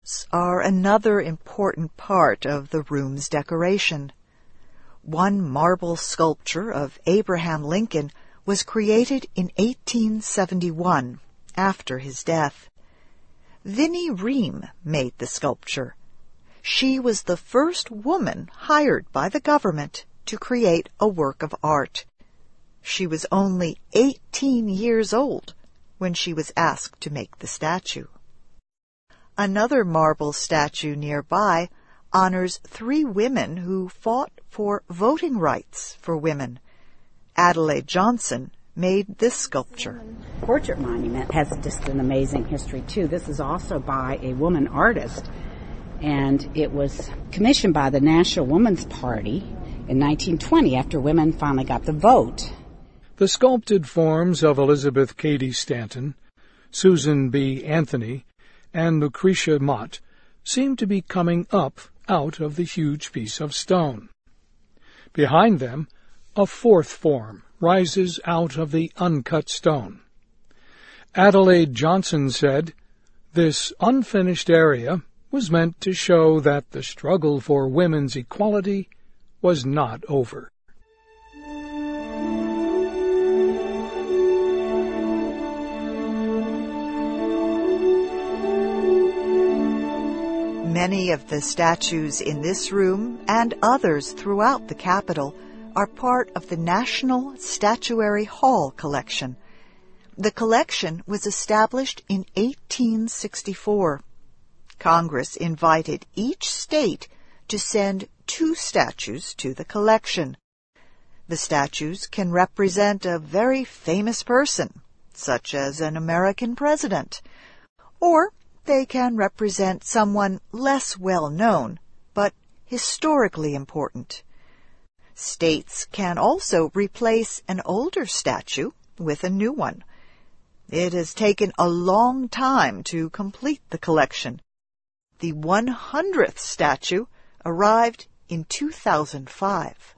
sculptures are another important part of the room's decoration. One marble sculpture of Abraham Lincoln was created in 1871, after his death. Vinnie Ream made the sculpture. She was the first woman hired by the government to create a work of art. She was only 18 years old when she was asked to make the statue. Another marble statue nearby honors 3 women who fought for voting rights for women. Adelaide Johnson made this sculpture. Portrait monument has just an amazing history, too. This is also by a woman artist, and it was commissioned by the National Woman's Party in 1920 after women finally got the vote. The sculpted forms of Elizabeth Cady Stanton, Susan B. Anthony, and Lucretia Mott seem to be coming up out of the huge piece of stone. Behind them, a 4th form rises out of the uncut stone. Adelaide Johnson said, "This unfinished area was meant to show that the struggle for women's equality was not over." Many of the statues in this room and others throughout the Capitol are part of the National Statuary Hall collection. The collection was established in 1864. Congress invited each state to send 2 statues to the collection. The statues can represent a very famous person, such as an American president, or they can represent someone less well known, but historically important. States can also replace an older statue with a new one. It has taken a long time to complete the collection. The 100th statue arrived in 2005.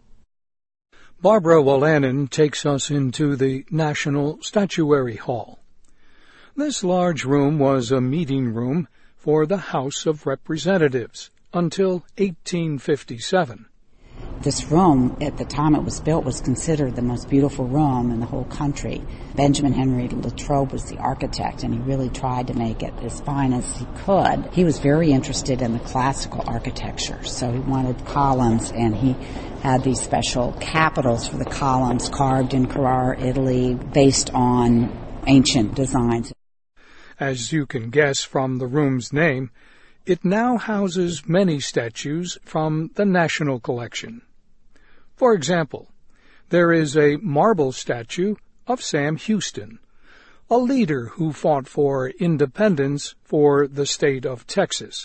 Barbara Wolanin takes us into the National Statuary Hall. This large room was a meeting room for the House of Representatives until 1857. This room, at the time it was built, was considered the most beautiful room in the whole country. Benjamin Henry Latrobe was the architect, and he really tried to make it as fine as he could. He was very interested in the classical architecture, so he wanted columns, and he had these special capitals for the columns carved in Carrara, Italy, based on ancient designs. As you can guess from the room's name, it now houses many statues from the National Collection. For example, there is a marble statue of Sam Houston, a leader who fought for independence for the state of Texas.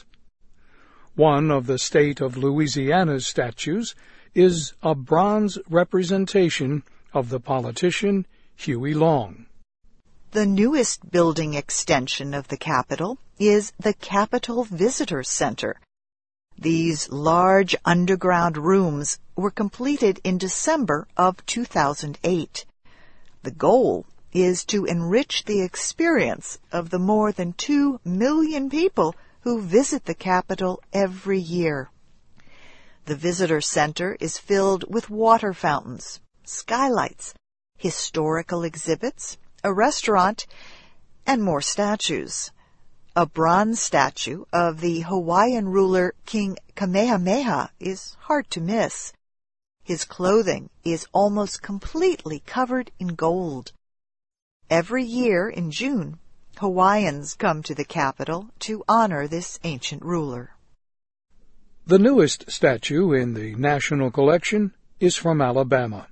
One of the state of Louisiana's statues is a bronze representation of the politician Huey Long. The newest building extension of the Capitol is the Capitol Visitor Center. These large underground rooms were completed in December of 2008. The goal is to enrich the experience of the more than 2 million people who visit the Capitol every year. The Visitor Center is filled with water fountains, skylights, historical exhibits, a restaurant, and more statues. A bronze statue of the Hawaiian ruler King Kamehameha is hard to miss. His clothing is almost completely covered in gold. Every year in June, Hawaiians come to the Capitol to honor this ancient ruler. The newest statue in the National Collection is from Alabama.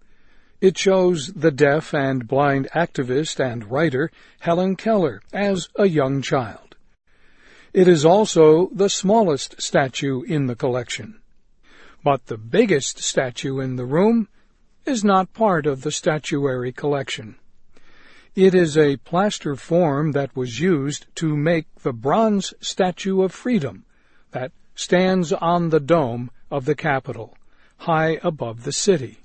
It shows the deaf and blind activist and writer Helen Keller as a young child. It is also the smallest statue in the collection. But the biggest statue in the room is not part of the statuary collection. It is a plaster form that was used to make the bronze Statue of Freedom that stands on the dome of the Capitol, high above the city.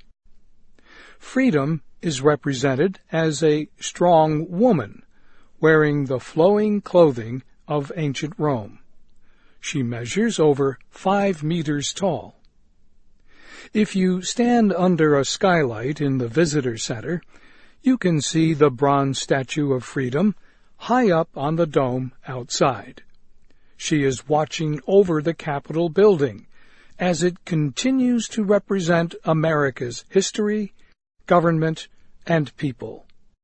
Freedom is represented as a strong woman, wearing the flowing clothing of ancient Rome. She measures over 5 meters tall. If you stand under a skylight in the visitor center, you can see the bronze Statue of Freedom high up on the dome outside. She is watching over the Capitol building as it continues to represent America's history, government, and people.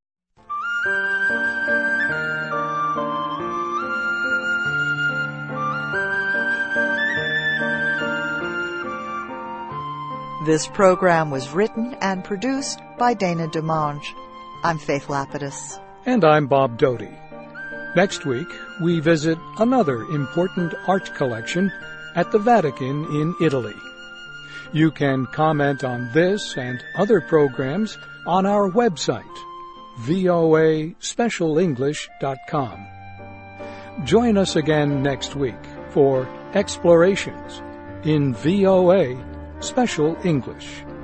This program was written and produced by Dana DeMange. I'm Faith Lapidus. And I'm Bob Doty. Next week, we visit another important art collection at the Vatican in Italy. You can comment on this and other programs on our website, voaspecialenglish.com. Join us again next week for Explorations in VOA Special English.